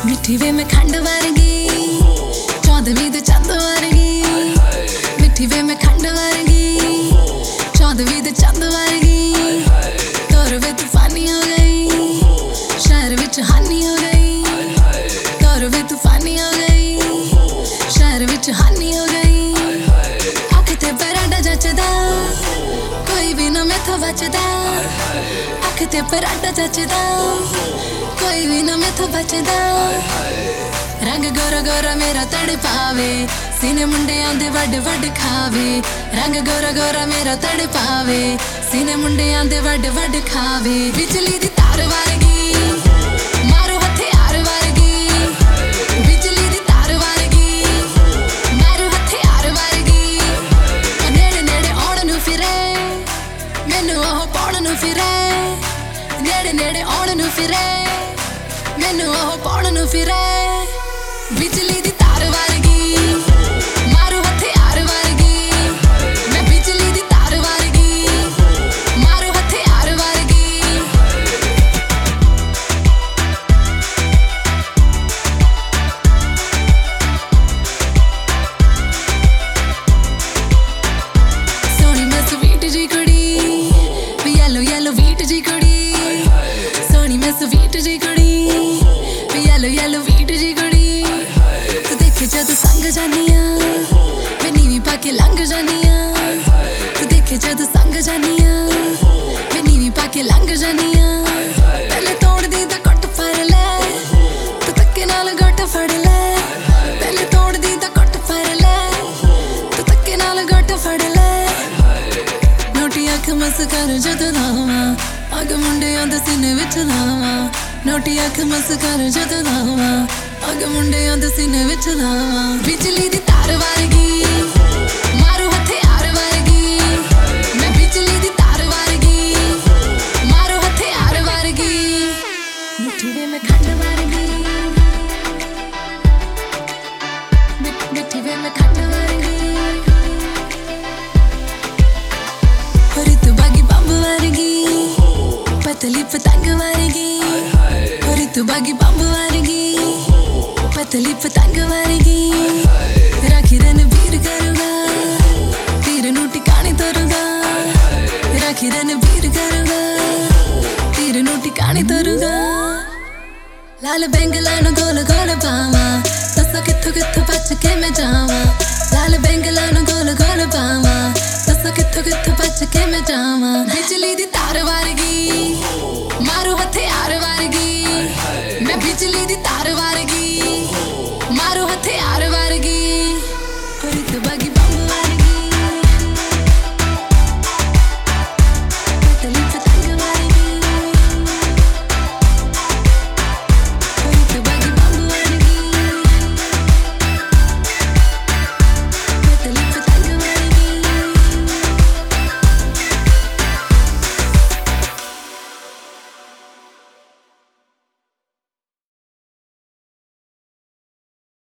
मिठी वे मैं खंड वर्गी, चौदहवीं दे चंद वर्गी। मिठी वे मैं खंड वर्गी, चौदहवीं दे चंद वर्गी। तौर वे तूफानी हो गई, शहर विच हानी हो गई। तौर वे तूफानी हो गई, शहर विच हानी हो गई। अख ते परांडा जचदा, कोई भी ना मैथों बचदा। अख ते परांडा जचदा, कोई भी ना मैथों बचदा। रंग गोरा गोरा मेरा तड़ पावे, सीने मुंडियां दे वड वड खावे। रंग गोरा गोरा मेरा तड़ पावे, सीने मुंडियां दे वड वड खावे। बिजली दी तार वर्गी, मारो हथियार वर्गी। बिजली दी तार वर्गी, मारो हथियार वर्गी। नेड़े नेड़े आउण नूं फिरे, मैनू ओह पाउण नूं फिरे। नेड़े नेड़े आउण नूं फिरे, मैनू ओह पाउण नूं फिरे। बिजली दी तार वर्गी, मारो हथियार वर्गी। मैं बिजली दी तार वर्गी, मारो हथियार वर्गी। सोहनी मैं स्वीट जी कुड़ी, येलो येलो वीट जी कुड़ी। सोहनी मैं स्वीट जी कुड़ी, येलो येलो वीट जी कुड़ी। तू देखे जद संग जानिया, मैं नीवी पाके लंघ जानिया। तू देखे जद संग जानिया, मैं नीवी पाके लंघ जानिया। पहले तोड़ दी तां घुट फड़ ले, तू धक्के नाल घुट फड़ ले। पहले तोड़ दी तां घुट फड़ ले, तू धक्के नाल घुट फड़ ले। नोटी अख मस कर जद लावां, अग मुंडियां दे सीने विच लावां। नोटी अख मस कर जद लावां, अग मुंडियां दे सीने विच लावां। बिजली दी तार वर्गी, मारो हथियार वर्गी। मैं बिजली दी तार वर्गी, मारो हथियार वर्गी। मिठी वे मैं खंड वर्गी, मिठी वे मैं खंड वर्गी। रितु बागी बंब वर्गी, पतली पतंग वर्गी। रितु बागी बंब वर्गी, पतली पतंग वर्गी। राखी रणबीर करूंगा, तीर नूं टिकाने तोरूंगा। राखी रणबीर करूंगा, तीर नूं टिकाने तोरूंगा। लाल बैंगलां नूं गोल गोल पावां, दसो कित्थों कित्थों बच के मैं जावां। लाल बैंगलां नूं गोल गोल पावां, दसो कित्थों कित्थों बच के मैं जावां।